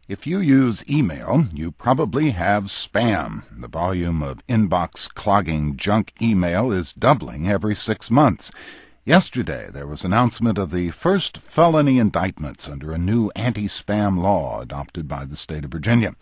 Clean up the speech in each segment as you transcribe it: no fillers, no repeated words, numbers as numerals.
If you use email, you probably have spam. The volume of inbox-clogging junk email is doubling every 6 months. Yesterday, there was announcement of the first felony indictments under a new anti-spam law adopted by the state of Virginia.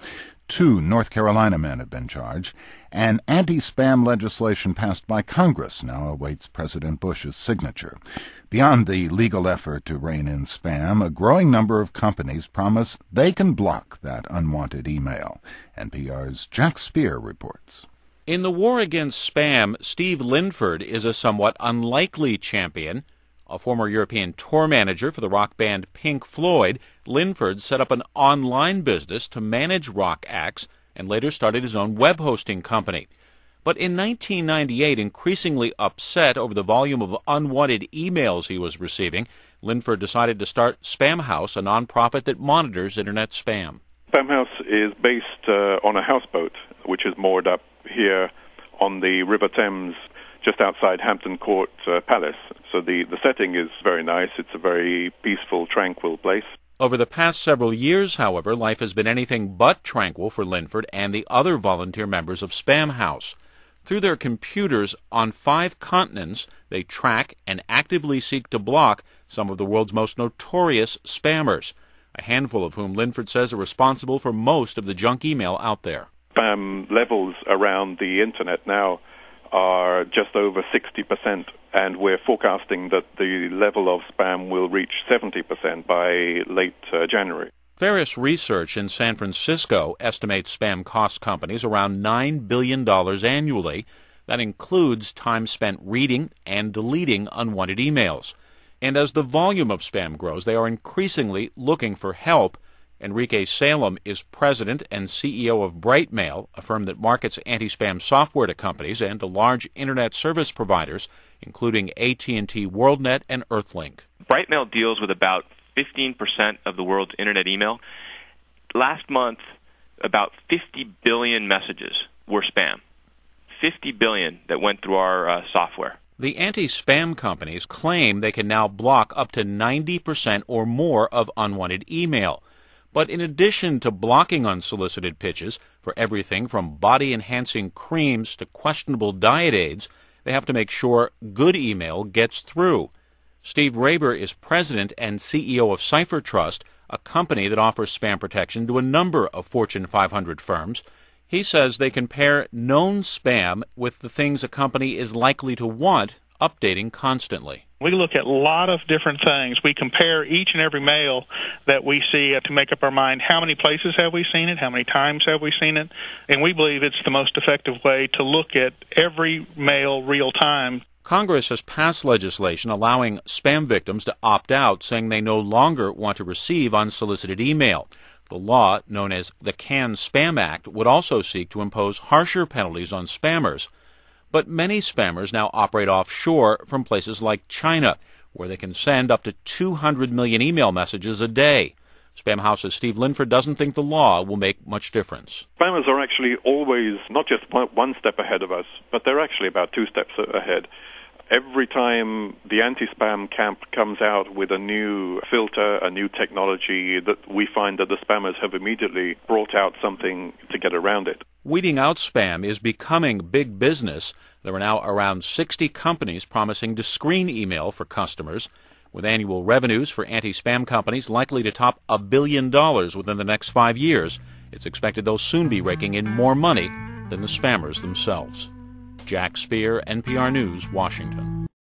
2 North Carolina men have been charged, and anti-spam legislation passed by Congress now awaits President Bush's signature. Beyond the legal effort to rein in spam, a growing number of companies promise they can block that unwanted email. NPR's Jack Speer reports. In the war against spam, Steve Linford is a somewhat unlikely champion. A former European tour manager for the rock band Pink Floyd, Linford set up an online business to manage rock acts and later started his own web hosting company. But in 1998, increasingly upset over the volume of unwanted emails he was receiving, Linford decided to start Spamhaus, a nonprofit that monitors internet spam. Spamhaus is based on a houseboat, which is moored up here on the River Thames, just outside Hampton Court Palace. So the setting is very nice. It's a very peaceful, tranquil place. Over the past several years, however, life has been anything but tranquil for Linford and the other volunteer members of Spamhaus. Through their computers on 5 continents, they track and actively seek to block some of the world's most notorious spammers, a handful of whom Linford says are responsible for most of the junk email out there. Spam levels around the Internet now are just over 60%, and we're forecasting that the level of spam will reach 70% by late January. Various research in San Francisco estimates spam costs companies around $9 billion annually. That includes time spent reading and deleting unwanted emails. And as the volume of spam grows, they are increasingly looking for help. Enrique Salem is president and CEO of Brightmail, a firm that markets anti-spam software to companies and to large internet service providers, including AT&T WorldNet and Earthlink. Brightmail deals with about 15% of the world's internet email. Last month, about 50 billion messages were spam. 50 billion that went through our software. The anti-spam companies claim they can now block up to 90% or more of unwanted email. But in addition to blocking unsolicited pitches for everything from body-enhancing creams to questionable diet aids, they have to make sure good email gets through. Steve Raber is president and CEO of CipherTrust, a company that offers spam protection to a number of Fortune 500 firms. He says they compare known spam with the things a company is likely to want, updating constantly. We look at a lot of different things. We compare each and every mail that we see to make up our mind how many places have we seen it, how many times have we seen it, and we believe it's the most effective way to look at every mail real time. Congress has passed legislation allowing spam victims to opt out, saying they no longer want to receive unsolicited email. The law, known as the CAN-SPAM Act, would also seek to impose harsher penalties on spammers. But many spammers now operate offshore from places like China, where they can send up to 200 million email messages a day. Spamhaus's Steve Linford doesn't think the law will make much difference. Spammers are actually always not just one step ahead of us, but they're actually about 2 steps ahead. Every time the anti-spam camp comes out with a new filter, a new technology, that we find that the spammers have immediately brought out something to get around it. Weeding out spam is becoming big business. There are now around 60 companies promising to screen email for customers, with annual revenues for anti-spam companies likely to top $1 billion within the next 5 years. It's expected they'll soon be raking in more money than the spammers themselves. Jack Speer, NPR News, Washington.